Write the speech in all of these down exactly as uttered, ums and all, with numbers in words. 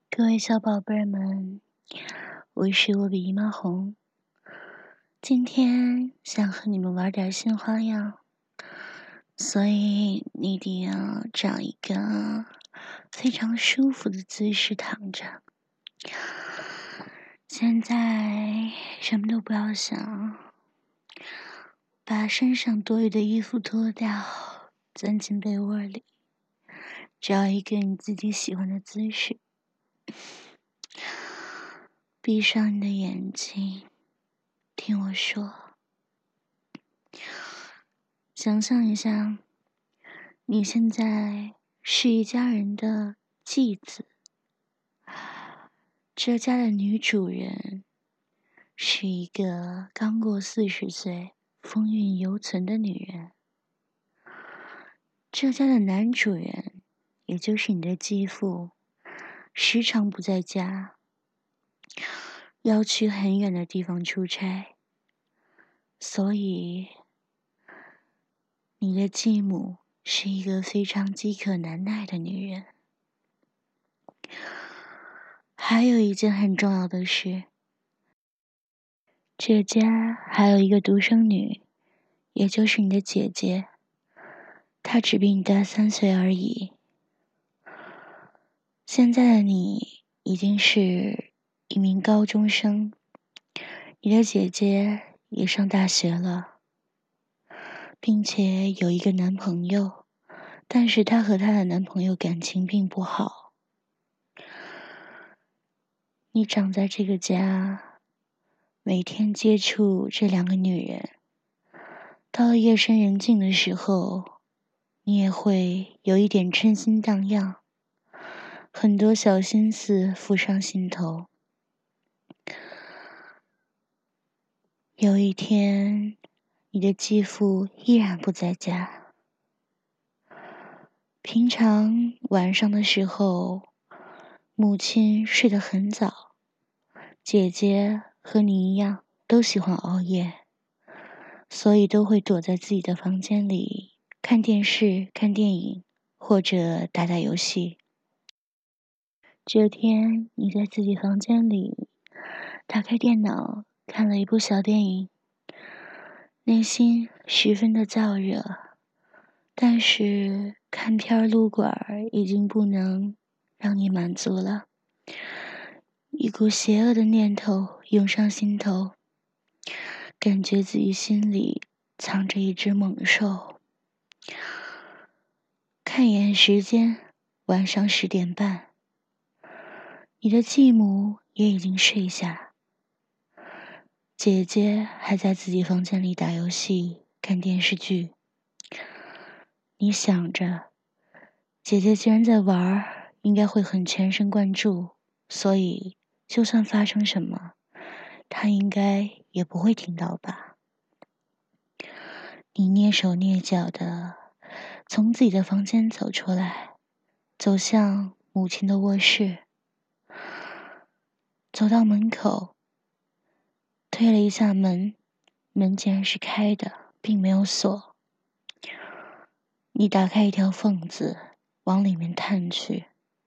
各位小宝贝儿们，我是我比姨妈红。今天想和你们玩点新花样，所以你一定要找一个非常舒服的姿势躺着。现在什么都不要想，把身上多余的衣服脱掉，钻进被窝里，找一个你自己喜欢的姿势。闭上你的眼睛，听我说。想象一下，你现在是一家人的继子，这家的女主人是一个刚过四十岁、风韵犹存的女人。这家的男主人，也就是你的继父，时常不在家，要去很远的地方出差，所以你的继母是一个非常饥渴难耐的女人。还有一件很重要的事，这家还有一个独生女，也就是你的姐姐，她只比你大三岁而已。现在的你已经是一名高中生，你的姐姐也上大学了，并且有一个男朋友，但是她和她的男朋友感情并不好。你长在这个家，每天接触这两个女人，到了夜深人静的时候，你也会有一点春心荡漾，很多小心思浮上心头。有一天，你的继父依然不在家。平常晚上的时候，母亲睡得很早，姐姐和你一样都喜欢熬夜，所以都会躲在自己的房间里看电视、看电影，或者打打游戏。这天，你在自己房间里打开电脑，看了一部小电影，内心十分的燥热，但是看片撸管已经不能让你满足了。一股邪恶的念头涌上心头，感觉自己心里藏着一只猛兽。看一眼时间，晚上十点半。你的继母也已经睡下，姐姐还在自己房间里打游戏、看电视剧。你想着，姐姐既然在玩，应该会很全神贯注，所以就算发生什么，她应该也不会听到吧。你蹑手蹑脚的从自己的房间走出来，走向母亲的卧室。走到门口，推了一下门，门竟然是开的，并没有锁。你打开一条缝子，往里面探去，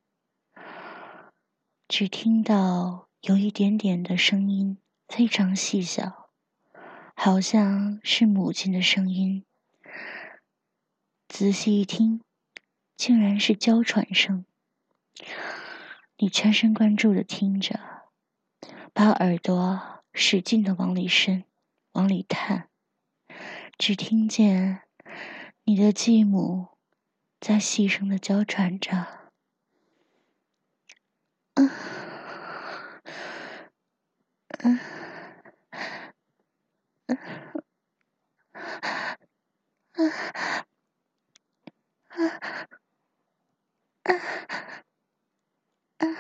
只听到有一点点的声音，非常细小，好像是母亲的声音。仔细一听，竟然是娇喘声。你全神贯注地听着，把耳朵使劲地往里伸，往里探，只听见你的继母在细声地娇喘着。嗯嗯嗯嗯嗯嗯。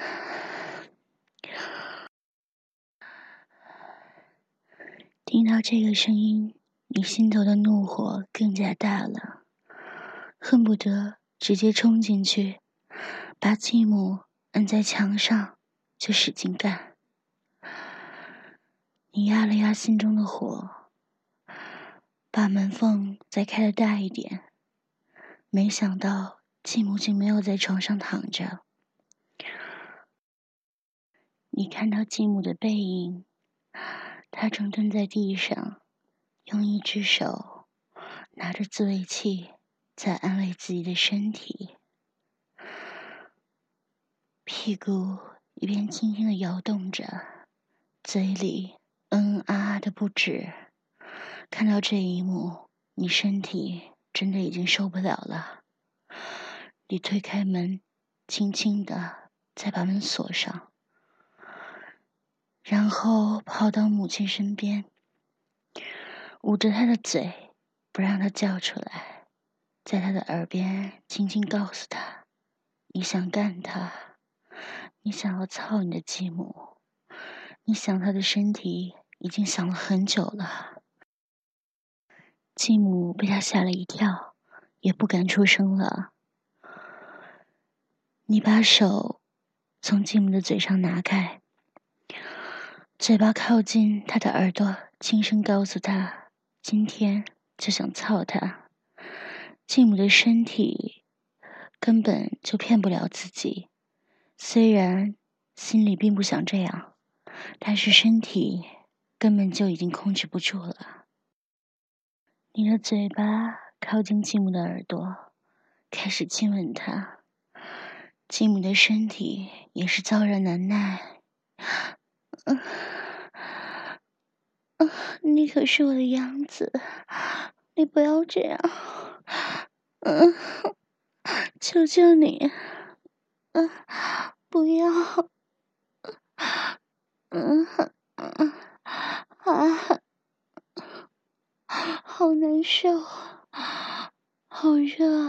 听到这个声音，你心头的怒火更加大了，恨不得直接冲进去，把继母摁在墙上，就使劲干。你压了压心中的火，把门缝再开得大一点，没想到继母竟没有在床上躺着， 你看到继母的背影，她正蹲在地上，用一只手拿着自慰器在安慰自己的身体，屁股一边轻轻地摇动着，嘴里嗯嗯啊啊的不止。看到这一幕，你身体真的已经受不了了。你推开门，轻轻地再把门锁上，然后跑到母亲身边，捂着她的嘴，不让她叫出来，在她的耳边轻轻告诉她，你想干她，你想要操你的继母，你想她的身体已经想了很久了。继母被他吓了一跳，也不敢出声了。你把手从继母的嘴上拿开，嘴巴靠近他的耳朵，轻声告诉他，今天就想操他。继母的身体根本就骗不了自己，虽然心里并不想这样，但是身体根本就已经控制不住了。你的嘴巴靠近继母的耳朵，开始亲吻她。继母的身体也是燥热难耐。嗯嗯，你可是我的养子，你不要这样。嗯，求求你，嗯，不要。嗯嗯啊，好难受，好热。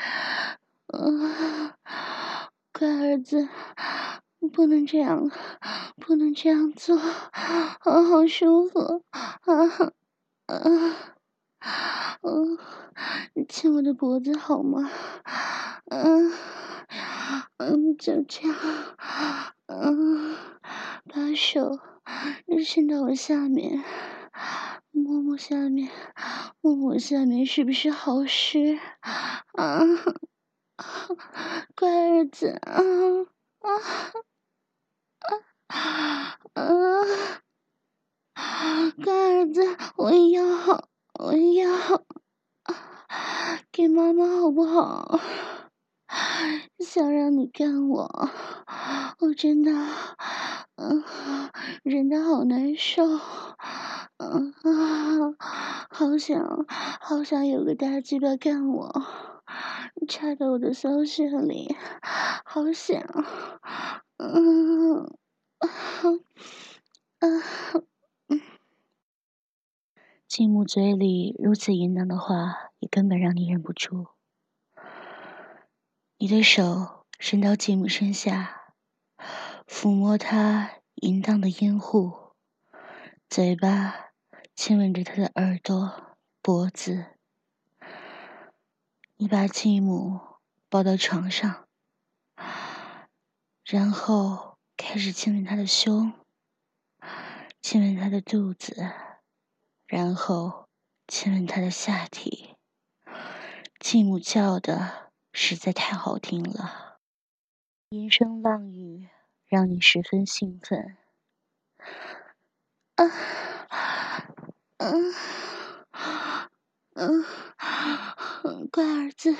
嗯，乖儿子，不能这样，不能这样做，啊，好舒服，啊啊，嗯，你亲我的脖子好吗？嗯嗯，就这样，嗯，把手伸到我下面，摸摸下面，摸摸下面是不是好湿？啊，乖儿子，啊啊啊啊！乖儿子，我要，我要，给妈妈好不好？想让你干我，我真的，嗯，忍得好难受，嗯啊，好想，好想有个大鸡巴干我，插到我的骚穴里，好想，嗯，啊，啊。继母嘴里如此淫荡的话，也根本让你忍不住。你的手伸到继母身下，抚摸她淫荡的阴户，嘴巴亲吻着她的耳朵、脖子。你把继母抱到床上，然后开始亲吻她的胸，亲吻她的肚子，然后亲吻她的下体。继母叫的实在太好听了，吟声浪语让你十分兴奋。啊，嗯嗯，乖儿子，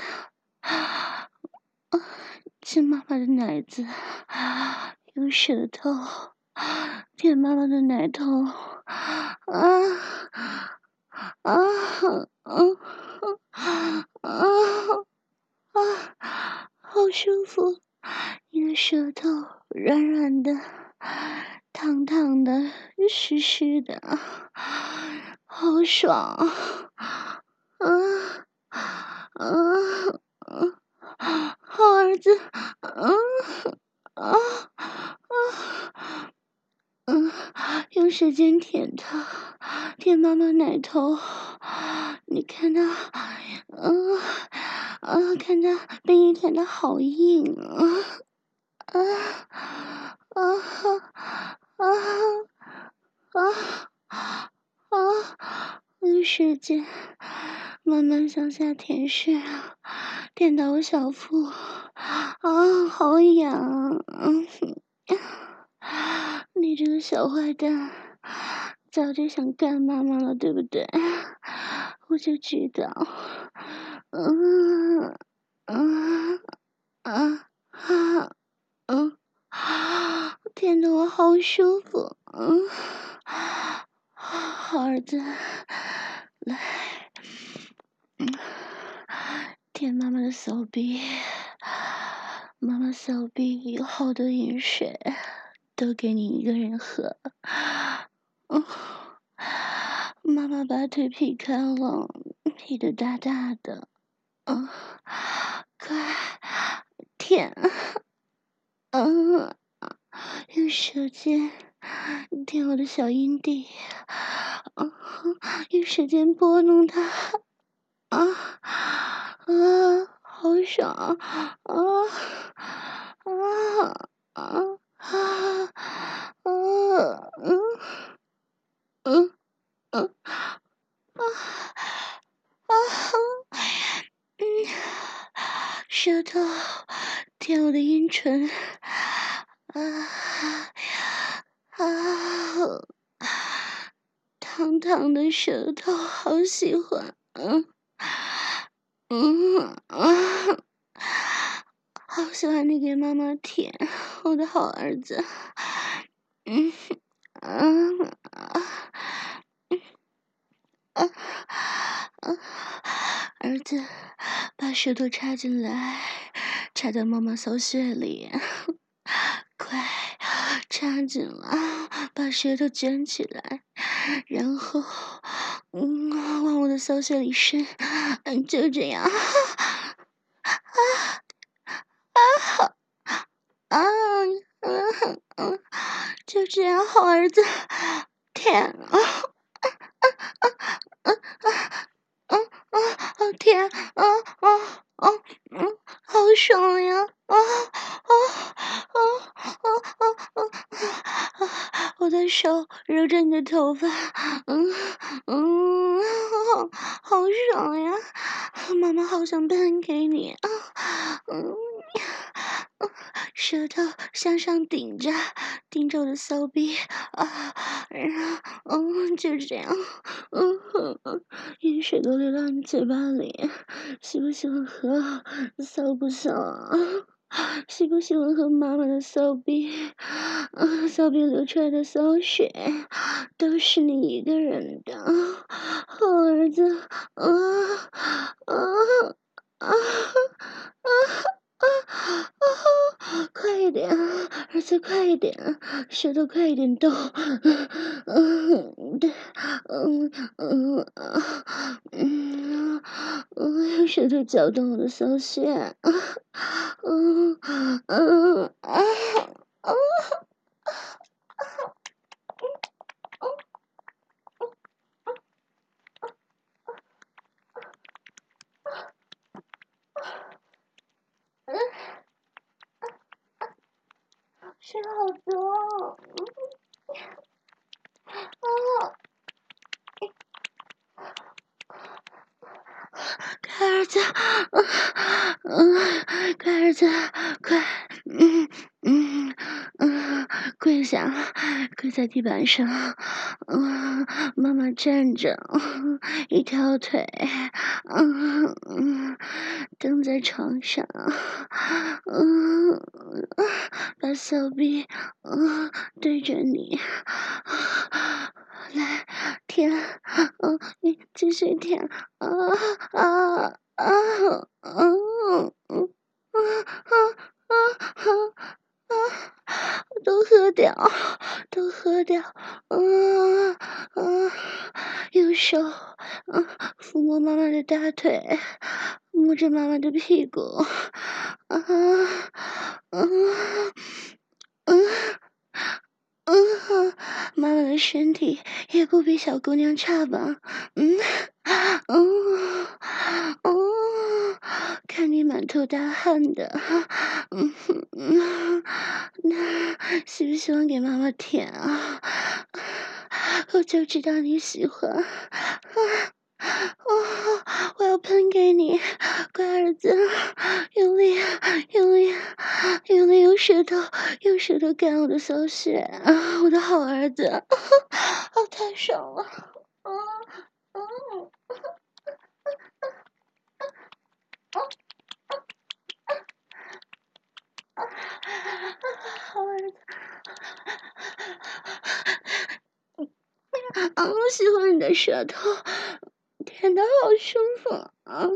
亲妈妈的奶子，用舌头舔妈妈的奶头，啊啊啊啊啊，好舒服！你的舌头软软的，烫烫的，湿湿的，好爽！啊啊啊！好儿子，啊啊啊！嗯，用舌尖舔它，舔妈妈奶头。你看它，嗯啊，看它被你舔的好硬啊！啊啊啊啊啊！用舌尖慢慢向下舔舐，舔到我小腹，啊，好痒！嗯这个小坏蛋，早就想干妈妈了，对不对？我就知道。嗯嗯啊啊嗯啊！舔得我好舒服。嗯，好儿子，来，嗯，舔妈妈的手臂。妈妈手臂有好多饮水，都给你一个人喝。嗯，妈妈把腿劈开了，劈得大大的。嗯，快舔。嗯，用手尖舔我的小阴蒂。嗯，用手尖拨弄它。啊啊，好爽啊！啊啊啊啊啊！嗯嗯嗯啊啊！嗯，舌头舔我的阴唇。啊啊！烫烫的舌头，好喜欢。嗯嗯啊！好喜欢你给妈妈舔，我的好儿子。嗯嗯啊啊啊！儿子，把舌头插进来，插到妈妈骚穴里。快插进来，把舌头卷起来，然后嗯往我的骚穴里伸。嗯，就这样。啊，嗯嗯，就这样，好儿子，舔啊，嗯嗯嗯，好甜，啊啊啊，嗯，好爽呀，啊啊啊啊啊啊！我的手揉着你的头发，嗯嗯，好好爽呀，妈妈好想喷给你啊，嗯。舌头向上顶着，顶着我的骚逼啊，然后嗯，就这样，嗯嗯，饮水都流到你嘴巴里，喜不喜欢喝？骚不骚啊？喜不喜欢喝妈妈的骚逼？啊，骚逼流出来的骚水都是你一个人的，好儿子，啊啊啊啊！啊啊！快一点，儿子，快一点，舌头快一点动。嗯，对，嗯嗯啊，嗯嗯，用舌头搅动我的骚穴。嗯嗯啊啊！水好多。啊！快儿子，嗯，快儿子，快，嗯嗯嗯，跪下，跪在地板上，嗯，妈妈站着，一条腿，嗯嗯，蹬在床上，嗯，把手臂，嗯，对着你，来舔，嗯，你继续舔。啊啊啊啊嗯嗯啊啊啊啊！都喝掉，都喝掉。嗯嗯，用手嗯抚摸妈妈的大腿，摸着妈妈的屁股。啊嗯嗯嗯，妈妈的身体也不比小姑娘差吧？嗯。嗯嗯，看你满头大汗的，嗯嗯，那喜不喜欢给妈妈舔啊？我就知道你喜欢。哦，我要喷给你，乖儿子，用力，用力， 用力用舌头，用舌头干我的小穴啊！我的好儿子，啊，太爽了！啊啊啊！好儿子，啊，我喜欢你的舌头，舔得好舒服啊！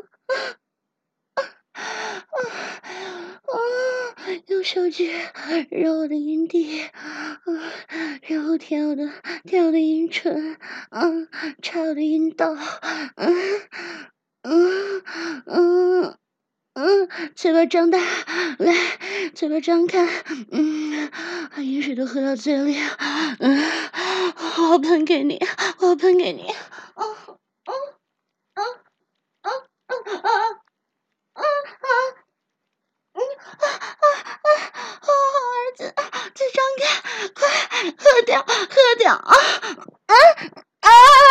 啊！用手指揉我的阴蒂，啊，然后舔我的舔我的阴唇，啊，插我的阴道，嗯嗯嗯嗯，嘴巴张大，来，嘴巴张开，嗯，把饮水都喝到嘴里，嗯，我要喷给你，我要喷给你，啊啊啊啊啊啊啊啊！嗯啊啊啊！啊，儿子，嘴张开，快喝掉，喝掉啊！啊啊！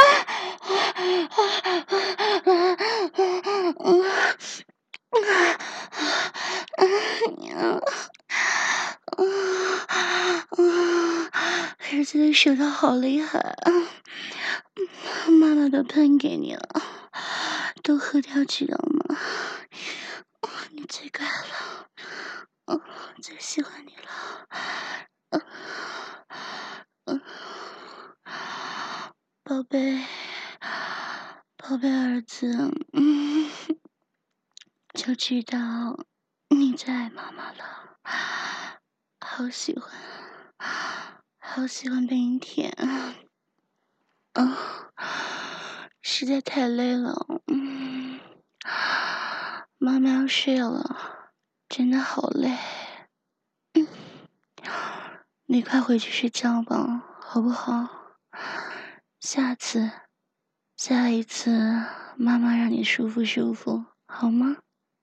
儿子的舌头好厉害啊！妈妈都喷给你了，都喝掉知道吗？你最乖了。哦，最喜欢你了，嗯嗯，宝贝，宝贝儿子，嗯，就知道你最爱妈妈了，好喜欢，好喜欢被你舔，嗯，实在太累了，嗯，妈妈要睡了，真的好累。嗯，你快回去睡觉吧，好不好？下次，下一次，妈妈让你舒服舒服，好吗？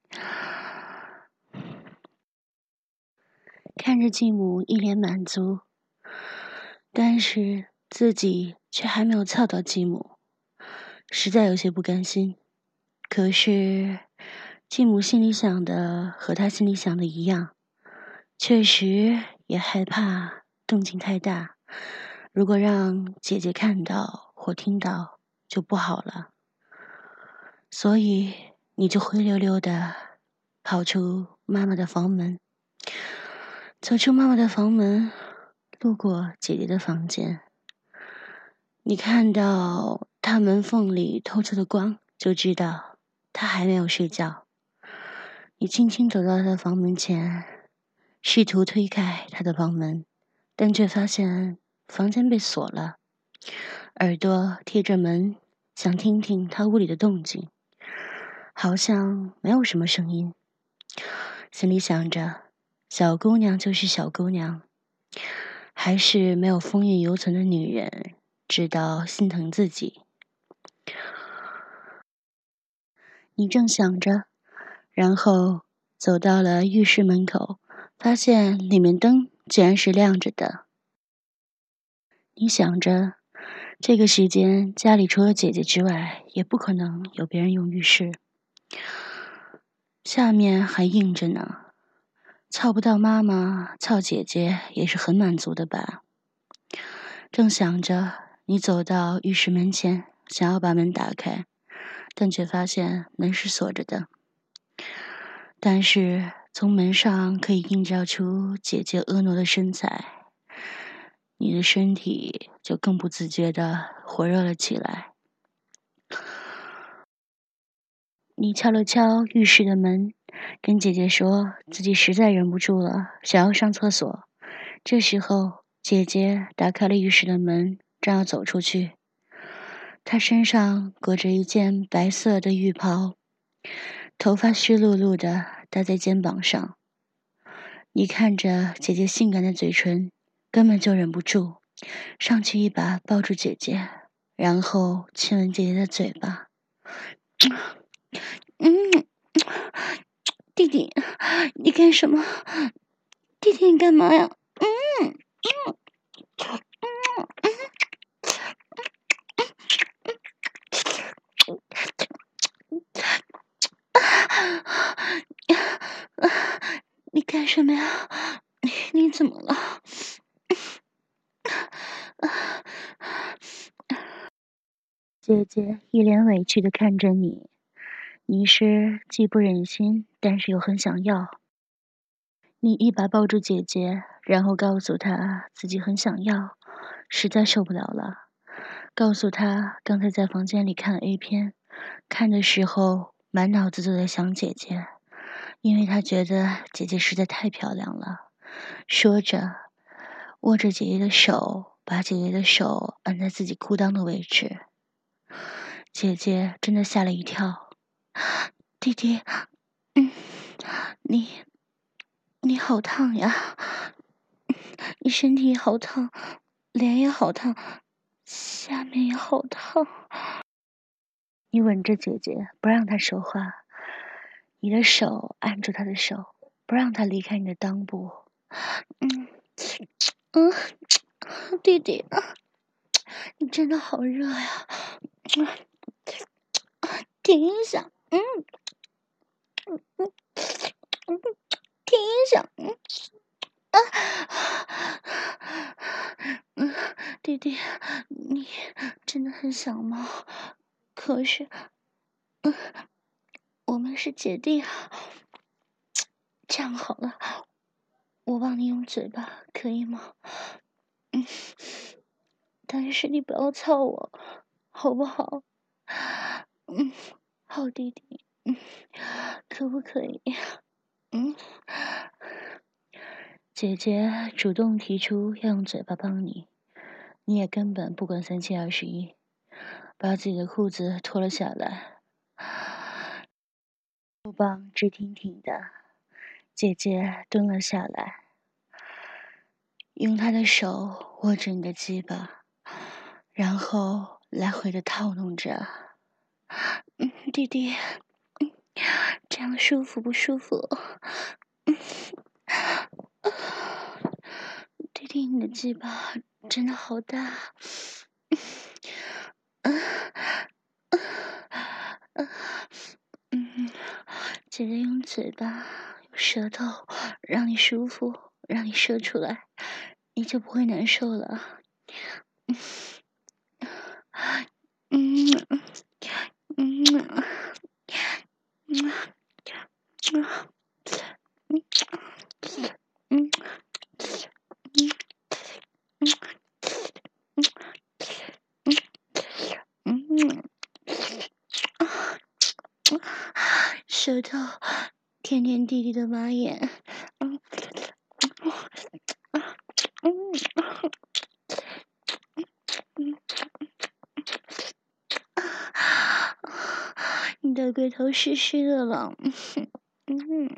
看着继母一脸满足，但是自己却还没有操到继母，实在有些不甘心。可是，继母心里想的和他心里想的一样，确实也害怕动静太大，如果让姐姐看到或听到就不好了。所以你就灰溜溜的跑出妈妈的房门，走出妈妈的房门，路过姐姐的房间。你看到她门缝里透出的光，就知道她还没有睡觉。你轻轻走到她的房门前，试图推开她的房门，但却发现房间被锁了，耳朵贴着门，想听听她屋里的动静，好像没有什么声音。心里想着，小姑娘就是小姑娘，还是没有风韵犹存的女人知道心疼自己。你正想着，然后走到了浴室门口，发现里面灯竟然是亮着的。你想着，这个时间家里除了姐姐之外，也不可能有别人用浴室。下面还硬着呢，操不到妈妈，操姐姐也是很满足的吧。正想着，你走到浴室门前，想要把门打开，但却发现门是锁着的。但是从门上可以映照出姐姐婀娜的身材，你的身体就更不自觉地火热了起来。你敲了敲浴室的门，跟姐姐说自己实在忍不住了，想要上厕所。这时候，姐姐打开了浴室的门，正要走出去。她身上裹着一件白色的浴袍，头发湿漉漉的搭在肩膀上。你看着姐姐性感的嘴唇，根本就忍不住，上去一把抱住姐姐，然后亲吻姐姐的嘴巴。嗯，弟弟，你干什么？弟弟，你干嘛呀？嗯嗯嗯嗯，你干什什么呀？你你怎么了？姐姐一脸委屈地看着你，你是既不忍心，但是又很想要。你一把抱住姐姐，然后告诉她自己很想要，实在受不了了。告诉她刚才在房间里看 A 片，看的时候满脑子都在想姐姐，因为她觉得姐姐实在太漂亮了。说着，握着姐姐的手，把姐姐的手按在自己裤裆的位置。姐姐真的吓了一跳，弟弟，嗯，你。你好烫呀，你身体好烫，脸也好烫，下面也好烫。你吻着姐姐，不让她说话，你的手按住她的手，不让她离开你的裆部。嗯嗯，弟弟，你真的好热呀！停一下，嗯嗯嗯嗯，停一下，嗯。啊，嗯，弟弟，你真的很想吗？可是，嗯，我们是姐弟啊。这样好了，我帮你用嘴巴，可以吗？嗯，但是你不要操我，好不好？嗯，好弟弟，嗯，可不可以？嗯。姐姐主动提出要用嘴巴帮你，你也根本不管三七二十一，把自己的裤子脱了下来，肉棒直挺挺的。姐姐蹲了下来，用她的手握着你的鸡巴，然后来回的套弄着。嗯，弟弟，嗯，这样舒服不舒服？嗯，弟弟，你的鸡巴真的好大。嗯嗯嗯，姐姐用嘴巴、用舌头让你舒服，让你射出来，你就不会难受了。嗯嗯嗯嗯嗯嗯嗯，舌头舔舔弟弟的马眼，嗯嗯嗯，你的龟头湿湿的了，嗯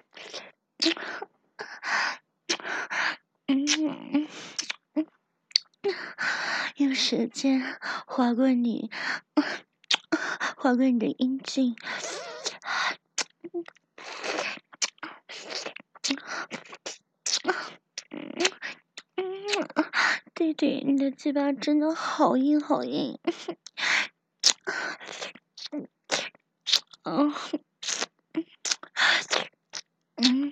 嗯。用舌尖划过你，划过你的阴茎，弟弟，你的鸡巴真的好硬好硬，嗯嗯，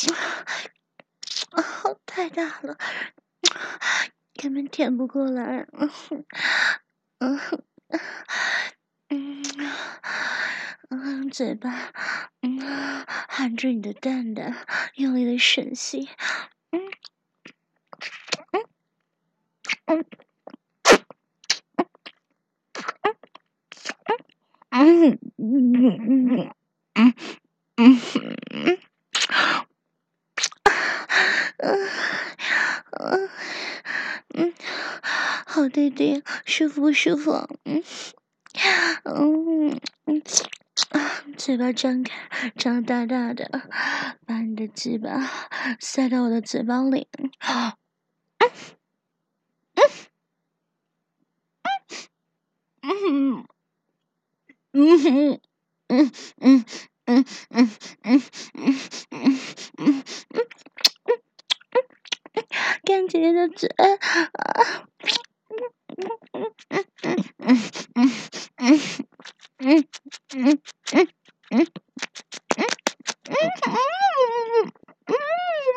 太大了，根本舔不过来，嗯嗯嗯，嘴巴嗯含着你的蛋蛋，用力的吮吸，嗯嗯嗯嗯嗯嗯嗯嗯。嗯嗯嗯，好弟弟，舒服不舒服？嗯嗯嗯，嘴巴张开，张大大的，把你的鸡巴塞到我的嘴巴里。嗯嗯嗯嗯嗯嗯嗯嗯嗯嗯嗯，看姐姐的嘴，啊。嗯嗯嗯嗯嗯嗯嗯嗯嗯嗯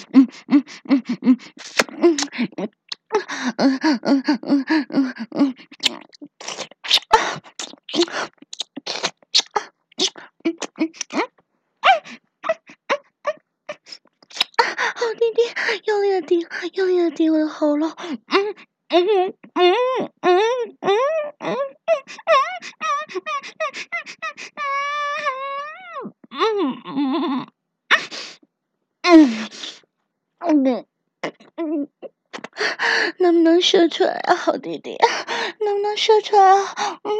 嗯嗯嗯嗯嗯嗯。嗯嗯嗯嗯嗯嗯，好弟弟，用力的顶，用力的顶我的喉咙，嗯嗯嗯嗯嗯嗯嗯嗯嗯嗯嗯嗯。能不能说出来啊，好弟弟？能不能说出来啊？嗯，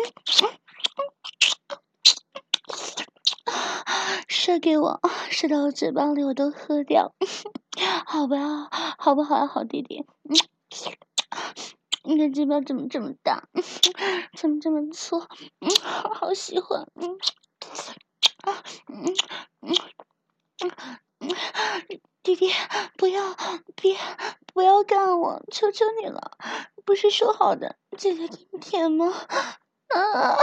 射给我，射到我嘴巴里，我都喝掉，好吧？好不好啊，好弟弟？嗯，你的嘴巴怎么这么大？怎么这么粗？嗯，好喜欢。嗯，啊，嗯嗯嗯，弟弟，不要，别，不要干我，求求你了！不是说好的，姐姐给你舔吗？啊！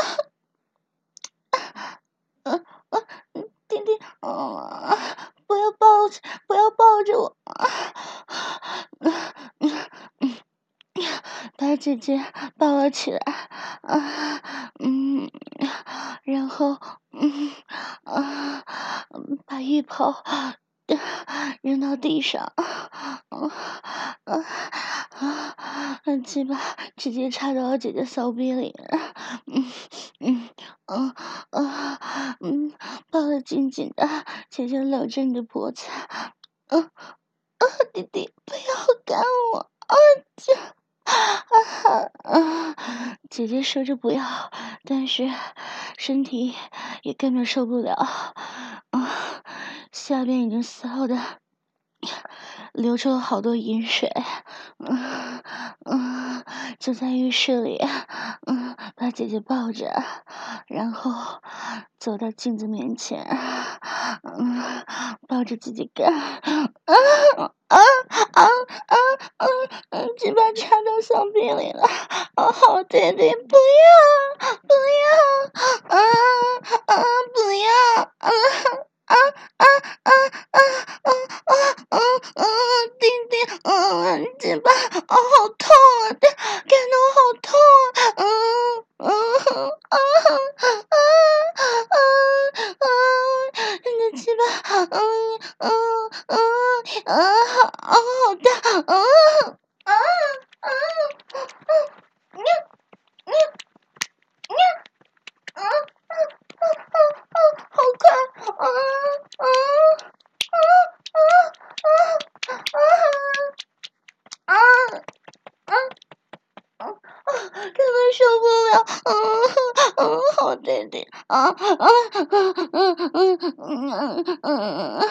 嗯嗯，弟弟，啊！不要抱着，不要抱着我！嗯嗯嗯，把姐姐抱了起来，啊，嗯，然后，嗯啊，把浴袍扔到地上，啊啊啊！鸡巴直接插到我姐姐骚逼里，嗯嗯嗯嗯嗯，抱得紧紧的，姐姐搂着你的脖子，嗯啊，弟弟不要干我，啊这。啊啊！姐姐说着不要，但是身体也根本受不了啊！下边已经骚的流出了好多饮水，嗯嗯，就在浴室里，嗯，把姐姐抱着，然后走到镜子面前，嗯，抱着自己干，啊啊啊啊啊！嗯，鸡巴插到小臂里了，哦，好弟弟，不要，不要，啊啊，不要，啊啊啊啊啊啊啊啊啊！弟弟，嗯，鸡巴，哦，好痛啊，感到我好痛啊，嗯嗯啊啊啊啊！你的鸡巴，嗯嗯嗯啊，好好大，嗯。啊啊啊！喵喵喵！啊啊啊啊啊！好快！啊啊啊啊啊啊啊啊！根本受不了！嗯嗯，好弟弟啊啊嗯嗯嗯嗯嗯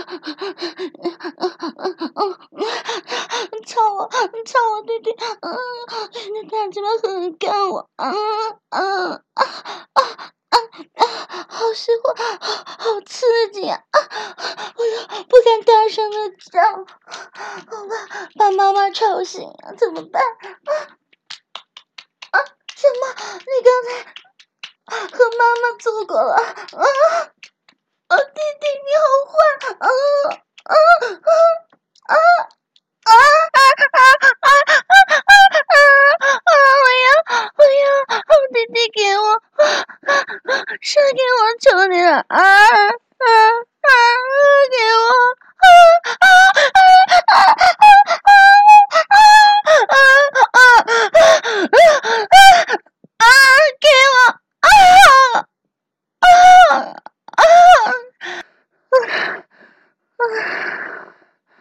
嗯，操我操我弟弟！嗯，你的大鸡巴很干我！啊啊啊啊啊！好喜欢，好好刺激啊！我又不敢大声的叫，好吧，把妈妈吵醒啊，怎么办？啊！啊，什么？你刚才和妈妈做过了？啊啊！弟弟，你好坏！啊啊啊啊啊啊啊啊啊啊啊！我要我要，好弟弟给我，射给我，求你了！啊啊啊！给我！啊啊啊啊啊啊啊啊！啊！给我！啊啊啊！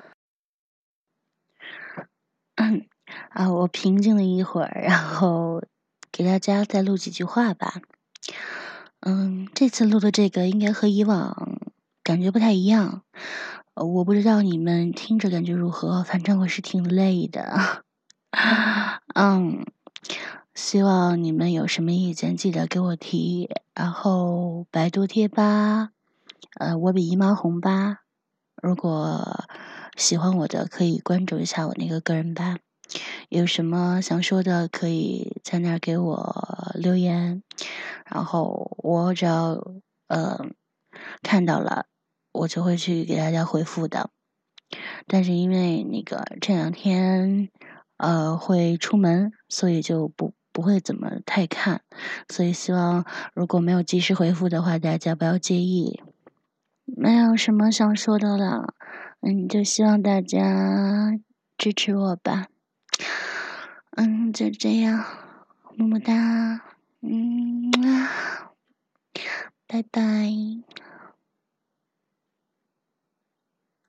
嗯啊，我平静了一会儿，然后给大家再录几句话吧。嗯，这次录的这个应该和以往感觉不太一样，呃我不知道你们听着感觉如何，反正我是挺累的。嗯，希望你们有什么意见记得给我提，然后百度贴吧，呃，我比姨妈红吧，如果喜欢我的可以关注一下我那个个人吧。有什么想说的，可以在那儿给我留言，然后我只要呃看到了，我就会去给大家回复的。 但是因为那个这两天，呃，会出门，所以就不不会怎么太看，所以希望如果没有及时回复的话，大家不要介意。没有什么想说的了，嗯，就希望大家支持我吧。嗯，就这样，么么哒，嗯，拜拜。